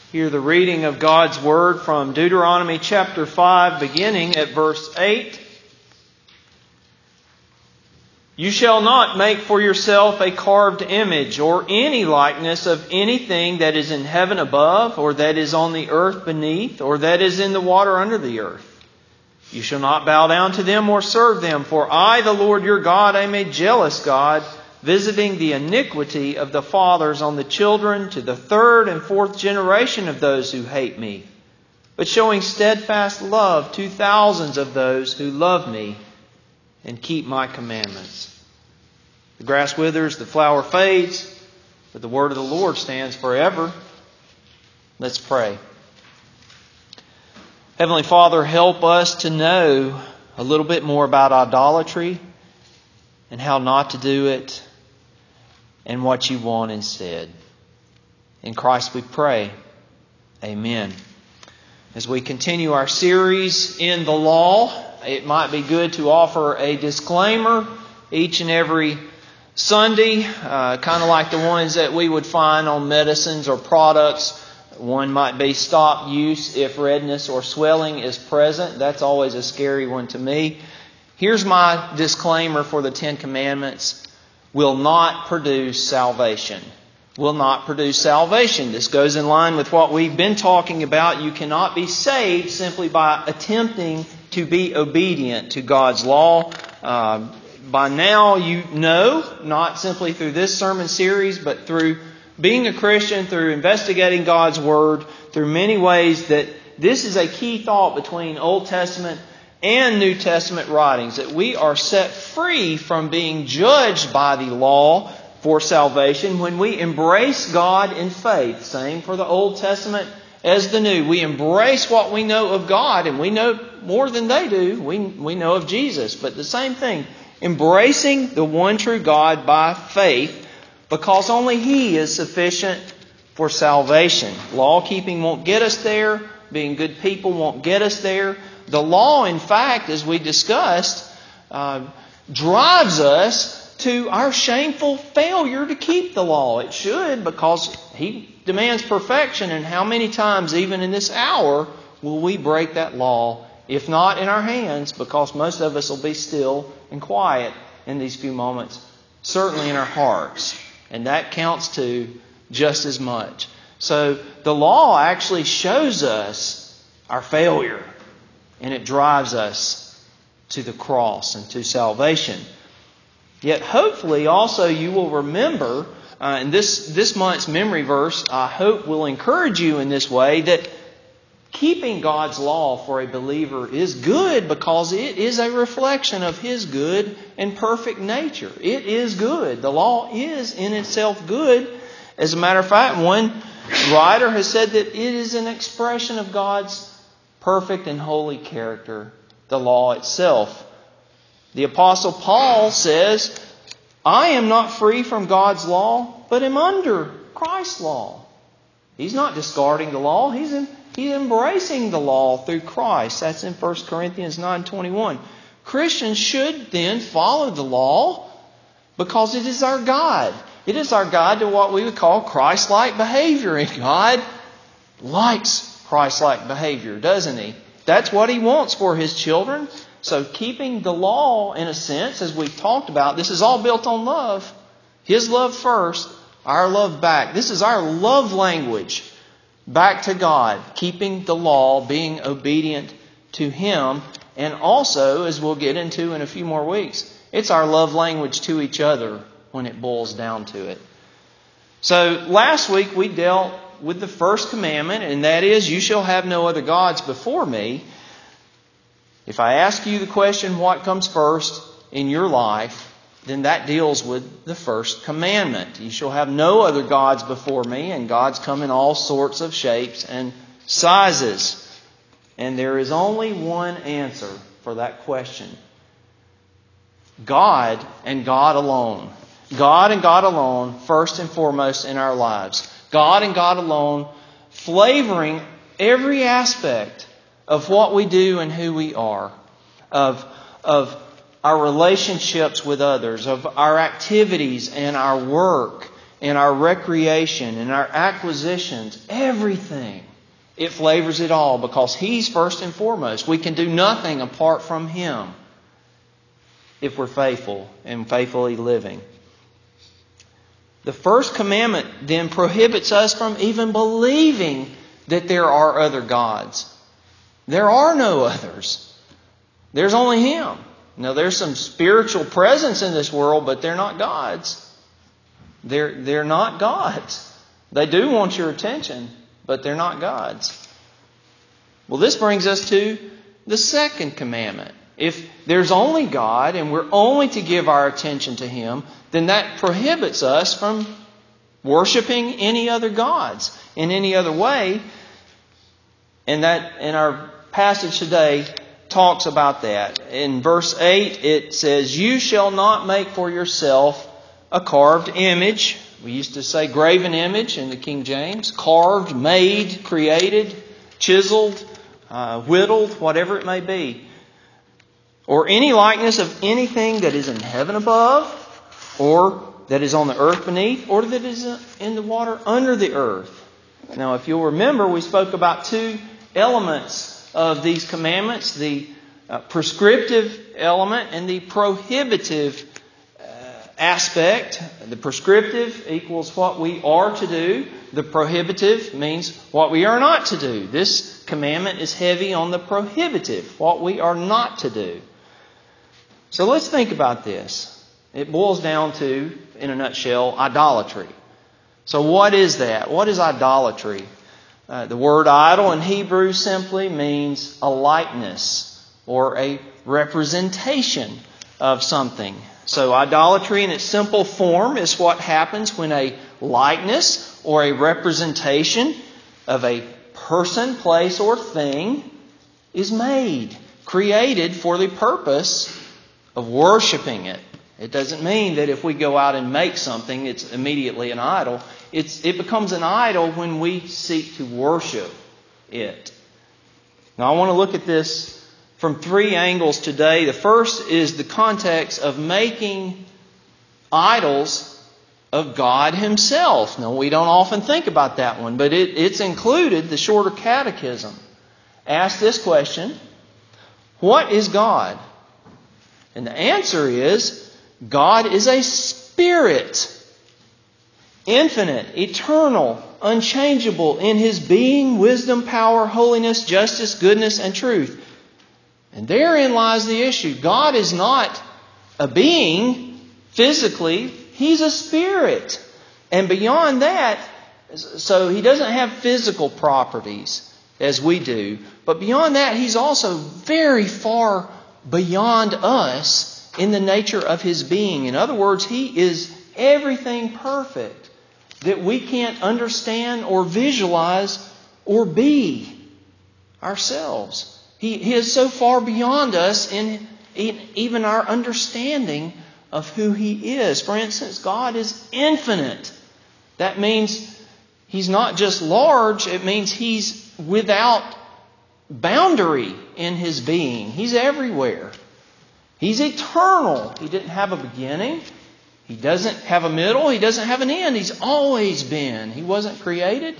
Hear the reading of God's Word from Deuteronomy chapter 5, beginning at verse 8. You shall not make for yourself a carved image or any likeness of anything that is in heaven above, or that is on the earth beneath, or that is in the water under the earth. You shall not bow down to them or serve them, for I, the Lord your God, am a jealous God, visiting the iniquity of the fathers on the children to the third and fourth generation of those who hate me, but showing steadfast love to thousands of those who love me and keep my commandments. The grass withers, the flower fades, but the word of the Lord stands forever. Let's pray. Heavenly Father, help us to know a little bit more about idolatry and how not to do it and what you want instead. In Christ we pray. Amen. As we continue our series in the law, it might be good to offer a disclaimer each and every Sunday, kind of like the ones that we would find on medicines or products. One might be stop use if redness or swelling is present. That's always a scary one to me. Here's my disclaimer for the Ten Commandments. Will not produce salvation. Will not produce salvation. This goes in line with what we've been talking about. You cannot be saved simply by attempting to be obedient to God's law. By now you know, not simply through this sermon series, but through being a Christian, through investigating God's Word, through many ways, that this is a key thought between Old Testament and New Testament writings, that we are set free from being judged by the law for salvation when we embrace God in faith. Same for the Old Testament as the New. We embrace what we know of God, and we know more than they do. We know of Jesus, but the same thing. Embracing the one true God by faith, because only He is sufficient for salvation. Law keeping won't get us there. Being good people won't get us there. The law, in fact, as we discussed, drives us to our shameful failure to keep the law. It should, because He demands perfection. And how many times, even in this hour, will we break that law? If not in our hands, because most of us will be still and quiet in these few moments, certainly in our hearts. And that counts too, just as much. So the law actually shows us our failure. And it drives us to the cross and to salvation. Yet hopefully also you will remember, and this month's memory verse, I hope will encourage you in this way, that keeping God's law for a believer is good because it is a reflection of His good and perfect nature. It is good. The law is in itself good. As a matter of fact, one writer has said that it is an expression of God's perfect and holy character, the law itself. The Apostle Paul says, I am not free from God's law, but am under Christ's law. He's not discarding the law. He's embracing the law through Christ. That's in 1 Corinthians 9:21. Christians should then follow the law because it is our guide. It is our guide to what we would call Christ-like behavior. And God likes Christ-like behavior, doesn't He? That's what He wants for His children. So keeping the law, in a sense, as we've talked about, this is all built on love. His love first, our love back. This is our love language back to God. Keeping the law, being obedient to Him. And also, as we'll get into in a few more weeks, it's our love language to each other when it boils down to it. So last week we dealt with the first commandment, and that is, you shall have no other gods before me. If I ask you the question, what comes first in your life, then that deals with the first commandment. You shall have no other gods before me, and gods come in all sorts of shapes and sizes. And there is only one answer for that question. God and God alone. God and God alone, first and foremost in our lives. God and God alone, flavoring every aspect of what we do and who we are, of our relationships with others, of our activities and our work in our recreation, in our acquisitions, everything. It flavors it all because He's first and foremost. We can do nothing apart from Him if we're faithful and faithfully living. The first commandment then prohibits us from even believing that there are other gods. There are no others. There's only Him. Now, there's some spiritual presence in this world, but they're not gods. They're not gods. They do want your attention, but they're not gods. Well, this brings us to the second commandment. If there's only God and we're only to give our attention to Him, then that prohibits us from worshiping any other gods in any other way. And that in our passage today talks about that. In verse 8 it says, "You shall not make for yourself a carved image." We used to say graven image in the King James. Carved, made, created, chiseled, whittled, whatever it may be. Or any likeness of anything that is in heaven above, or that is on the earth beneath, or that is in the water under the earth. Now, if you'll remember, we spoke about two elements of these commandments. The prescriptive element and the prohibitive aspect. The prescriptive equals what we are to do. The prohibitive means what we are not to do. This commandment is heavy on the prohibitive, what we are not to do. So let's think about this. It boils down to, in a nutshell, idolatry. So what is that? What is idolatry? The word idol in Hebrew simply means a likeness or a representation of something. So idolatry in its simple form is what happens when a likeness or a representation of a person, place, or thing is made, created for the purpose of worshiping it. It doesn't mean that if we go out and make something, it's immediately an idol. It becomes an idol when we seek to worship it. Now I want to look at this from three angles today. The first is the context of making idols of God Himself. Now, we don't often think about that one, but it's included. The Shorter Catechism asks this question: what is God? And the answer is, God is a spirit, infinite, eternal, unchangeable in His being, wisdom, power, holiness, justice, goodness, and truth. And therein lies the issue. God is not a being physically. He's a spirit. And beyond that, so He doesn't have physical properties as we do. But beyond that, He's also very far beyond us in the nature of His being. In other words, He is everything perfect that we can't understand or visualize or be ourselves. He is so far beyond us in even our understanding of who He is. For instance, God is infinite. That means He's not just large, it means He's without boundary in His being. He's everywhere. He's eternal. He didn't have a beginning. He doesn't have a middle. He doesn't have an end. He's always been. He wasn't created.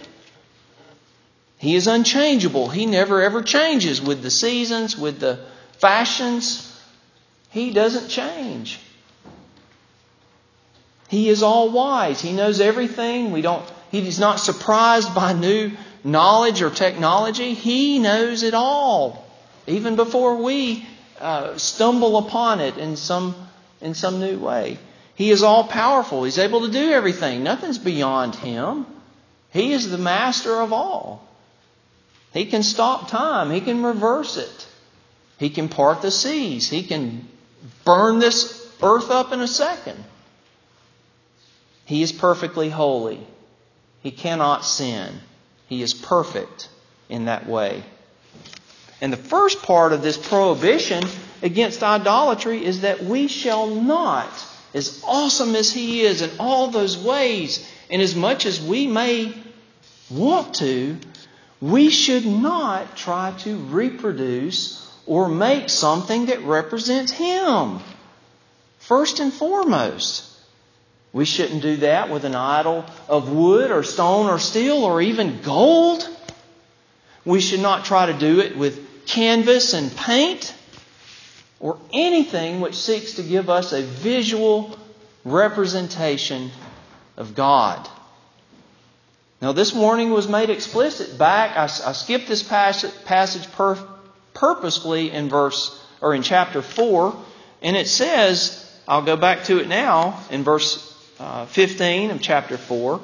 He is unchangeable. He never ever changes with the seasons, with the fashions. He doesn't change. He is all wise. He knows everything. He's not surprised by new knowledge or technology. He knows it all, even before we stumble upon it in some new way. He is all powerful. He's able to do everything. Nothing's beyond Him. He is the master of all. He can stop time. He can reverse it. He can part the seas. He can burn this earth up in a second. He is perfectly holy. He cannot sin. He is perfect in that way. And the first part of this prohibition against idolatry is that we shall not, as awesome as He is in all those ways, and as much as we may want to, we should not try to reproduce or make something that represents Him. First and foremost. We shouldn't do that with an idol of wood or stone or steel or even gold. We should not try to do it with canvas and paint or anything which seeks to give us a visual representation of God. Now, this warning was made explicit back. I skipped this passage purposefully in chapter 4, and it says, I'll go back to it now in verse 15 of chapter 4.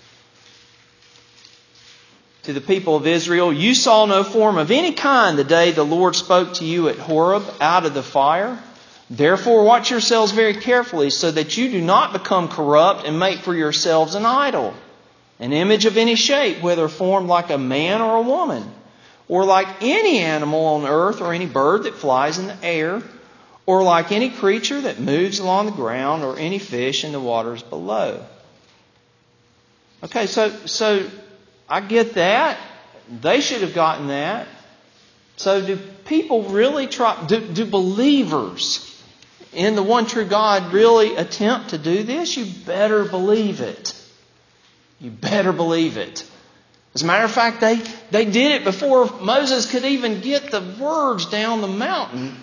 To the people of Israel, you saw no form of any kind the day the Lord spoke to you at Horeb out of the fire. Therefore watch yourselves very carefully so that you do not become corrupt and make for yourselves an idol, an image of any shape, whether formed like a man or a woman, or like any animal on earth or any bird that flies in the air, or like any creature that moves along the ground or any fish in the waters below. Okay, so I get that. They should have gotten that. So do people really try, do believers in the one true God really attempt to do this? You better believe it. You better believe it. As a matter of fact, they did it before Moses could even get the words down the mountain.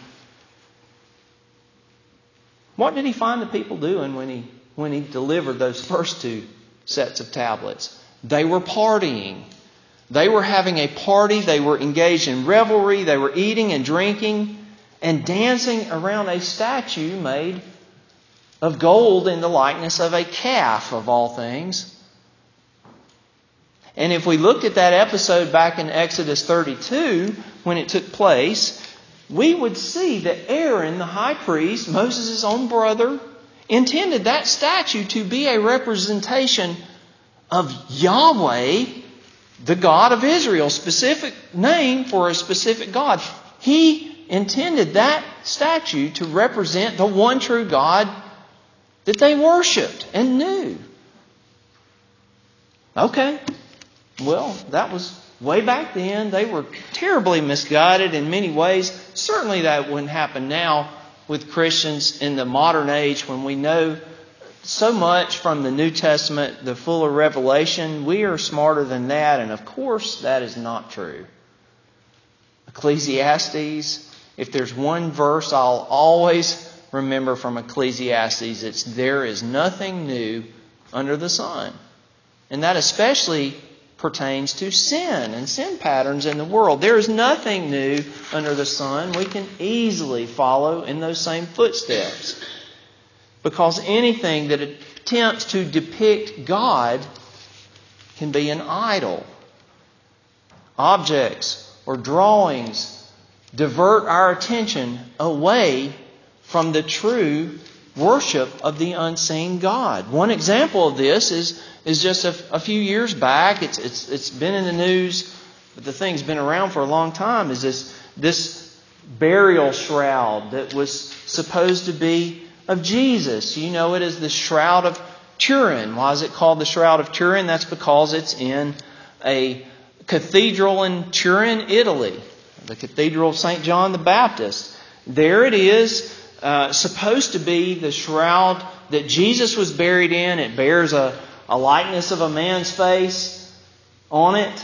What did he find the people doing when he delivered those first two sets of tablets? They were partying. They were having a party. They were engaged in revelry. They were eating and drinking and dancing around a statue made of gold in the likeness of a calf, of all things. And if we looked at that episode back in Exodus 32, when it took place, we would see that Aaron, the high priest, Moses' own brother, intended that statue to be a representation of Yahweh, the God of Israel, specific name for a specific God. He intended that statue to represent the one true God that they worshipped and knew. Okay, well, that was way back then. They were terribly misguided in many ways. Certainly that wouldn't happen now with Christians in the modern age when we know so much from the New Testament, the fuller revelation. We are smarter than that, and of course that is not true. Ecclesiastes, if there's one verse I'll always remember from Ecclesiastes, it's there is nothing new under the sun. And that especially pertains to sin and sin patterns in the world. There is nothing new under the sun. We can easily follow in those same footsteps. Because anything that attempts to depict God can be an idol. Objects or drawings divert our attention away from the true worship of the unseen God. One example of this is just a few years back. It's been in the news, but the thing's been around for a long time. Is this burial shroud that was supposed to be of Jesus? You know it as the Shroud of Turin. Why is it called the Shroud of Turin? That's because it's in a cathedral in Turin, Italy. The Cathedral of St. John the Baptist. There it is, supposed to be the shroud that Jesus was buried in. It bears a likeness of a man's face on it.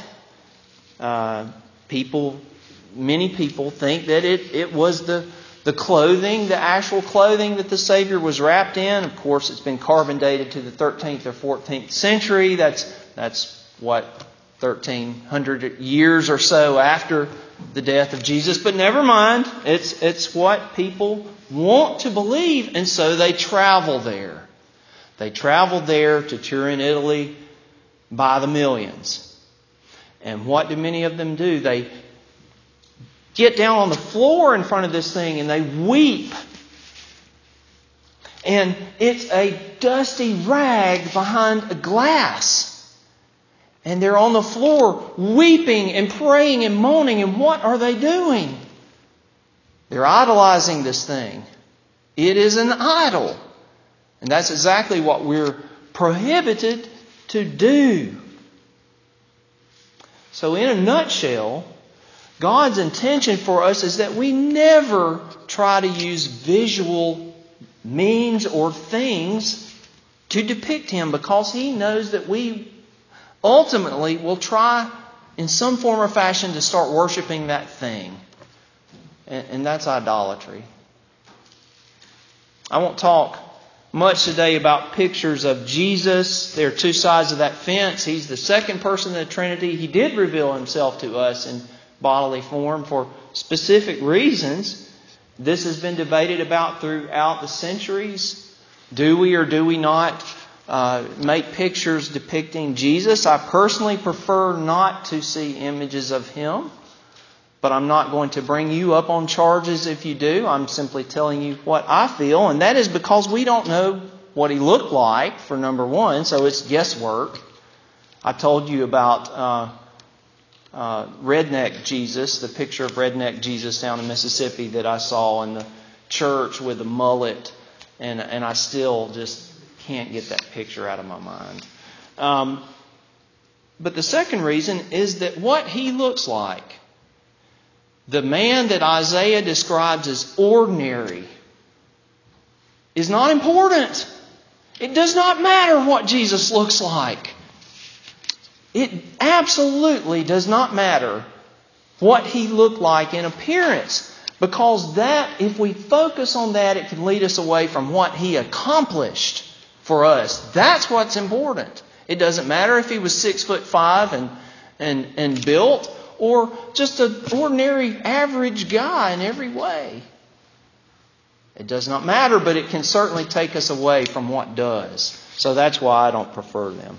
Many people think that it was the clothing, the actual clothing that the Savior was wrapped in. Of course, it's been carbon dated to the 13th or 14th century. That's what, 1,300 years or so after the death of Jesus. But never mind. It's what people want to believe, and so they travel there. They traveled there to Turin, Italy, by the millions. And what do many of them do? They get down on the floor in front of this thing and they weep. And it's a dusty rag behind a glass. And they're on the floor weeping and praying and moaning. And what are they doing? They're idolizing this thing. It is an idol. And that's exactly what we're prohibited to do. So in a nutshell, God's intention for us is that we never try to use visual means or things to depict Him, because He knows that we ultimately will try in some form or fashion to start worshiping that thing. And that's idolatry. I won't talk much today about pictures of Jesus. There are two sides of that fence. He's the second person of the Trinity. He did reveal Himself to us in bodily form for specific reasons. This has been debated about throughout the centuries. Do we or do we not make pictures depicting Jesus? I personally prefer not to see images of Him. But I'm not going to bring you up on charges if you do. I'm simply telling you what I feel. And that is because we don't know what He looked like, for number one. So it's guesswork. I told you about Redneck Jesus, the picture of Redneck Jesus down in Mississippi that I saw in the church with the mullet. And I still just can't get that picture out of my mind. But the second reason is that what He looks like, the man that Isaiah describes as ordinary, is not important. It does not matter what Jesus looks like. It absolutely does not matter what He looked like in appearance. Because that, if we focus on that, it can lead us away from what He accomplished for us. That's what's important. It doesn't matter if He was 6'5" and built, or just an ordinary average guy in every way. It does not matter, but it can certainly take us away from what does. So that's why I don't prefer them.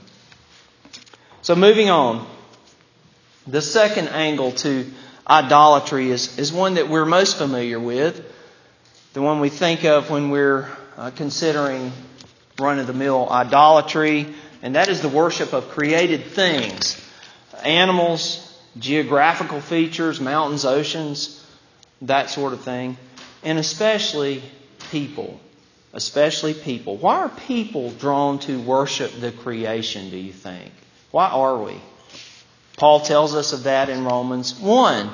So moving on. The second angle to idolatry is one that we're most familiar with. The one we think of when we're considering run-of-the-mill idolatry. And that is the worship of created things. Animals, geographical features, mountains, oceans, that sort of thing. And especially people. Especially people. Why are people drawn to worship the creation, do you think? Why are we? Paul tells us of that in Romans 1.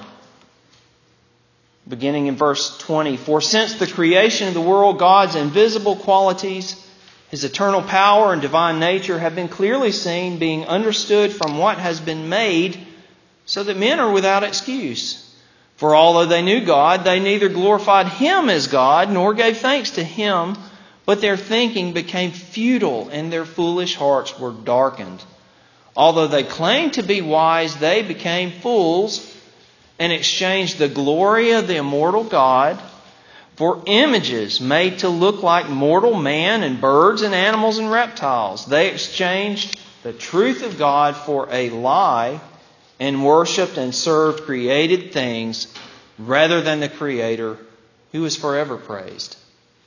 Beginning in verse 20. For since the creation of the world, God's invisible qualities, His eternal power and divine nature have been clearly seen, being understood from what has been made, so that men are without excuse. For although they knew God, they neither glorified Him as God, nor gave thanks to Him, but their thinking became futile, and their foolish hearts were darkened. Although they claimed to be wise, they became fools, and exchanged the glory of the immortal God for images made to look like mortal man and birds and animals and reptiles. They exchanged the truth of God for a lie, and worshipped and served created things rather than the Creator, who is forever praised.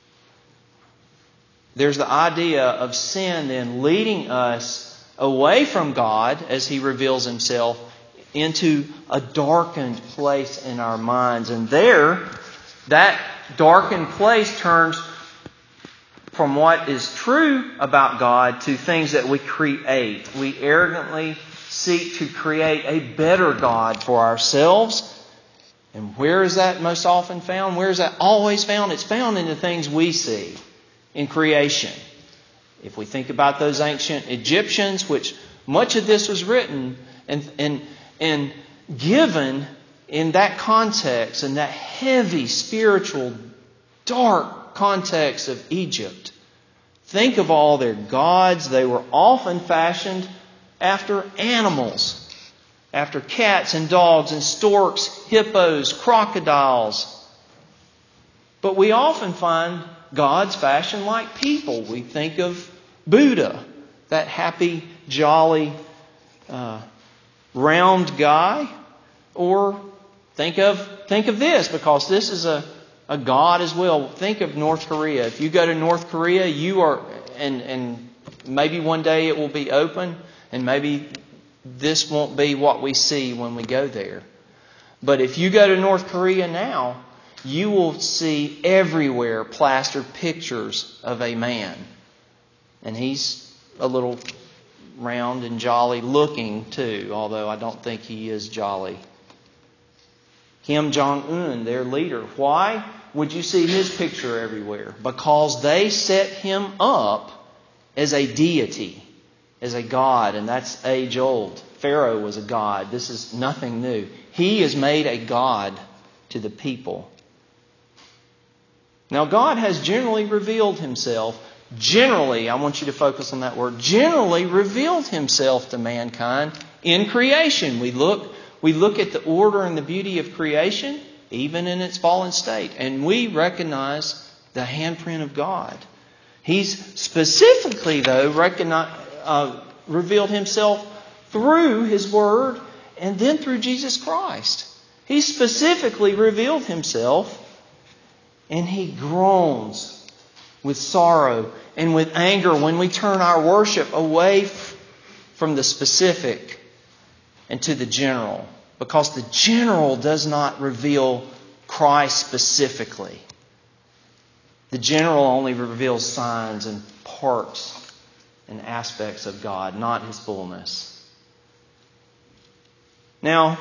There's the idea of sin then leading us away from God as He reveals Himself into a darkened place in our minds. And there, that darkened place turns from what is true about God to things that we create. We arrogantly seek to create a better God for ourselves. And where is that most often found? Where is that always found? It's found in the things we see in creation. If we think about those ancient Egyptians, which much of this was written and given in that context, in that heavy, spiritual, dark context of Egypt. Think of all their gods. They were often fashioned after animals, after cats and dogs and storks, hippos, crocodiles. But we often find gods fashioned like people. We think of Buddha, that happy, jolly, round guy. Or think of this, because this is a god as well. Think of North Korea. If you go to North Korea, you are, and maybe one day it will be open, and maybe this won't be what we see when we go there. But if you go to North Korea now, you will see everywhere plastered pictures of a man. And he's a little round and jolly looking too, although I don't think he is jolly. Kim Jong-un, their leader. Why would you see his picture everywhere? Because they set him up as a deity, as a god, and that's age old. Pharaoh was a god. This is nothing new. He is made a god to the people. Now, God has generally revealed Himself. Generally, I want you to focus on that word. Generally revealed Himself to mankind in creation. We look at the order and the beauty of creation, even in its fallen state, and we recognize the handprint of God. He's specifically, though, revealed Himself through His Word and then through Jesus Christ. He specifically revealed Himself, and He groans with sorrow and with anger when we turn our worship away from the specific and to the general. Because the general does not reveal Christ specifically. The general only reveals signs and parts and aspects of God, not His fullness. Now,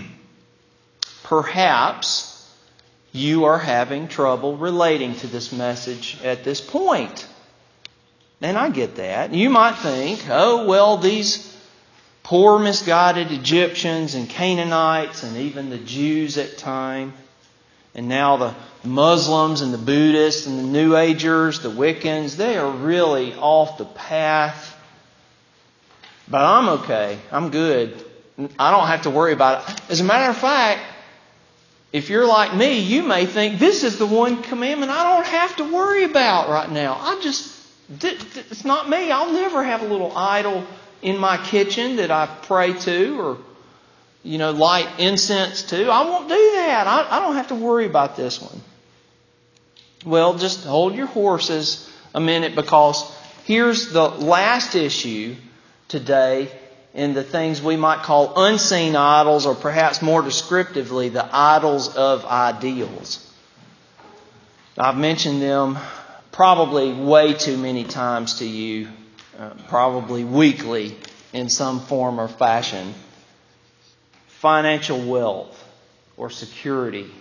perhaps you are having trouble relating to this message at this point. And I get that. You might think, oh, well, these poor misguided Egyptians and Canaanites and even the Jews at time, and now the Muslims and the Buddhists and the New Agers, the Wiccans, they are really off the path. But I'm okay. I'm good. I don't have to worry about it. As a matter of fact, if you're like me, you may think this is the one commandment I don't have to worry about right now. It's not me. I'll never have a little idol in my kitchen that I pray to or, light incense to. I won't do that. I don't have to worry about this one. Well, just hold your horses a minute, because here's the last issue today in the things we might call unseen idols, or perhaps more descriptively, the idols of ideals. I've mentioned them probably way too many times to you, probably weekly in some form or fashion. Financial wealth or security,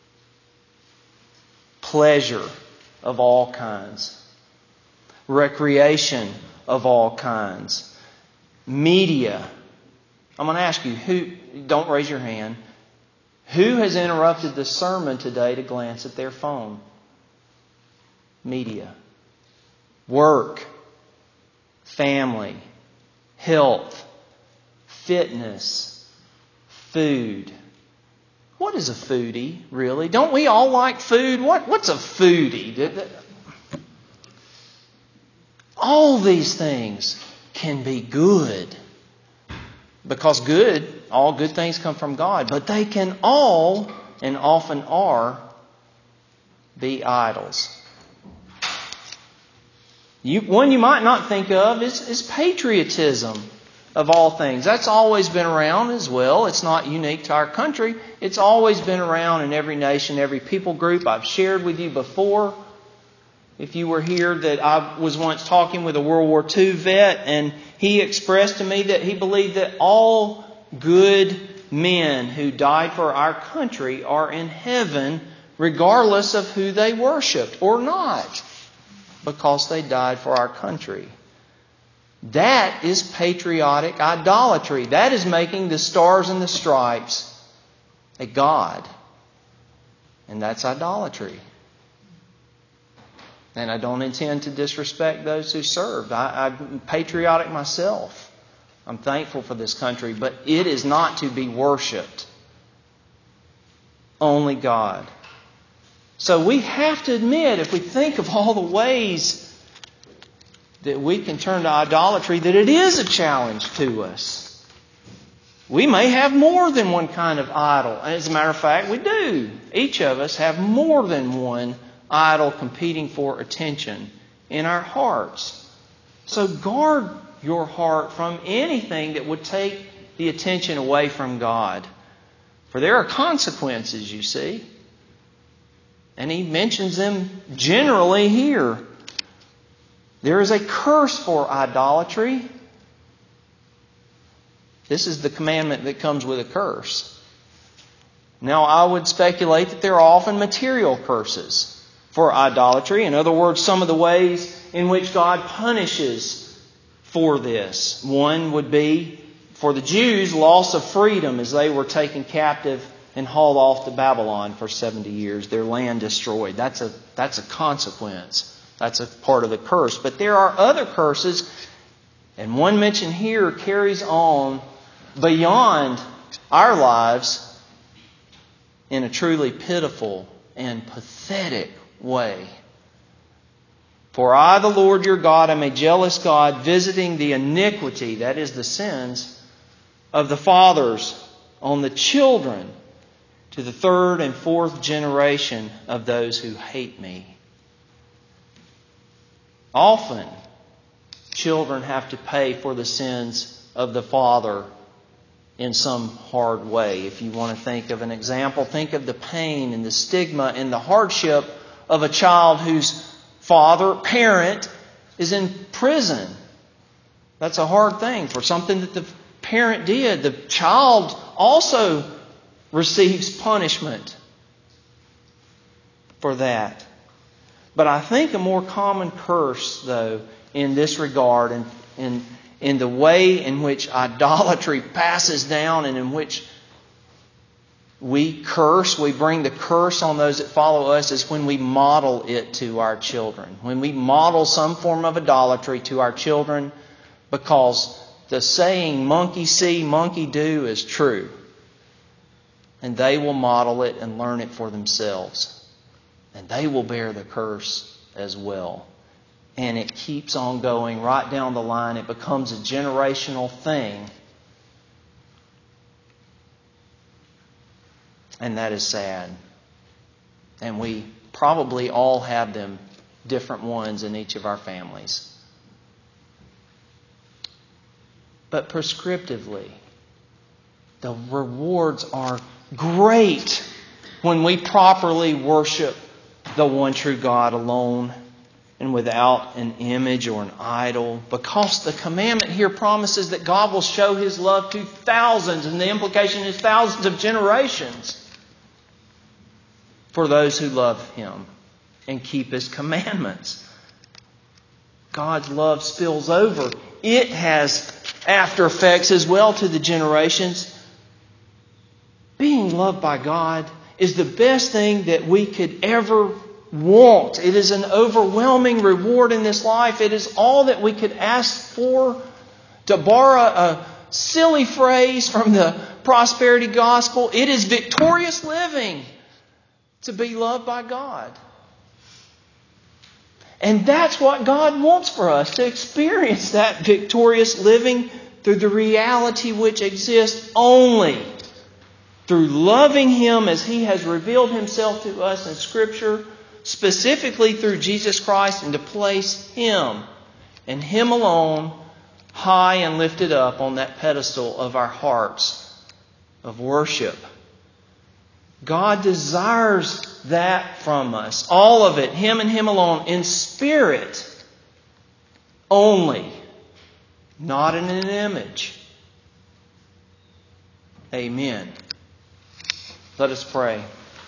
pleasure of all kinds, recreation of all kinds, media. I'm going to ask you, don't raise your hand, who has interrupted the sermon today to glance at their phone? Media. Work. Family. Health. Fitness. Food. What is a foodie, really? Don't we all like food? What's a foodie? All these things can be good. Because all good things come from God. But they can all, and often are, be idols. One you might not think of is patriotism, of all things. That's always been around as well. It's not unique to our country. It's always been around in every nation, every people group. I've shared with you before, if you were here, that I was once talking with a World War II vet, and he expressed to me that he believed that all good men who died for our country are in heaven regardless of who they worshipped or not, because they died for our country. That is patriotic idolatry. That is making the stars and the stripes a god. And that's idolatry. And I don't intend to disrespect those who served. I'm patriotic myself. I'm thankful for this country. But it is not to be worshipped. Only God. So we have to admit, if we think of all the ways that we can turn to idolatry, that it is a challenge to us. We may have more than one kind of idol. As a matter of fact, we do. Each of us have more than one idol competing for attention in our hearts. So guard your heart from anything that would take the attention away from God. For there are consequences, you see. And he mentions them generally here. There is a curse for idolatry. This is the commandment that comes with a curse. Now, I would speculate that there are often material curses for idolatry. In other words, some of the ways in which God punishes for this. One would be, for the Jews, loss of freedom as they were taken captive and hauled off to Babylon for 70 years. Their land destroyed. That's a consequence. That's a part of the curse. But there are other curses, and one mentioned here carries on beyond our lives in a truly pitiful and pathetic way. For I, the Lord your God, am a jealous God, visiting the iniquity, that is the sins, of the fathers on the children to the third and fourth generation of those who hate me. Often, children have to pay for the sins of the father in some hard way. If you want to think of an example, think of the pain and the stigma and the hardship of a child whose parent is in prison. That's a hard thing for something that the parent did. The child also receives punishment for that. But I think a more common curse, though, in this regard and in the way in which idolatry passes down and in which we bring the curse on those that follow us, is when we model it to our children. When we model some form of idolatry to our children, because the saying, monkey see, monkey do, is true. And they will model it and learn it for themselves. And they will bear the curse as well. And it keeps on going right down the line. It becomes a generational thing. And that is sad. And we probably all have them, different ones in each of our families. But prescriptively, the rewards are great when we properly worship the one true God alone and without an image or an idol. Because the commandment here promises that God will show His love to thousands, and the implication is thousands of generations, for those who love Him and keep His commandments. God's love spills over. It has after effects as well to the generations. Being loved by God is the best thing that we could ever want. It is an overwhelming reward in this life. It is all that we could ask for. To borrow a silly phrase from the prosperity gospel, it is victorious living to be loved by God. And that's what God wants for us, to experience that victorious living through the reality which exists only through loving Him as He has revealed Himself to us in Scripture, specifically through Jesus Christ, and to place Him and Him alone high and lifted up on that pedestal of our hearts of worship. God desires that from us. All of it, Him and Him alone, in spirit only, not in an image. Amen. Let us pray.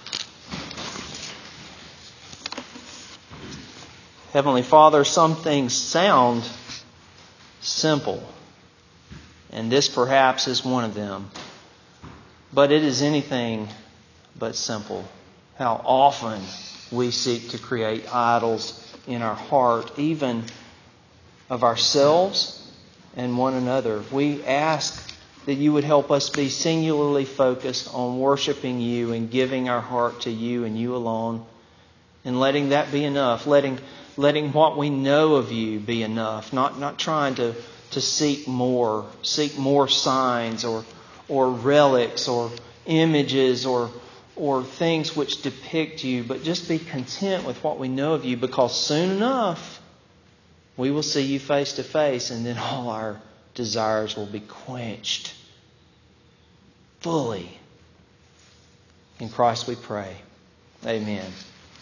Heavenly Father, some things sound simple, and this perhaps is one of them. But it is anything but simple. How often we seek to create idols in our heart, even of ourselves and one another. We ask that You would help us be singularly focused on worshiping You and giving our heart to You and You alone, and letting that be enough. Letting what we know of You be enough. Not trying to seek more signs or relics or images or things which depict You, but just be content with what we know of You, because soon enough we will see You face to face, and then all our desires will be quenched fully. In Christ we pray. Amen.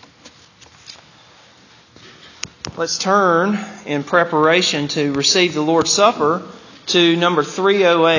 Let's turn in preparation to receive the Lord's Supper to number 308.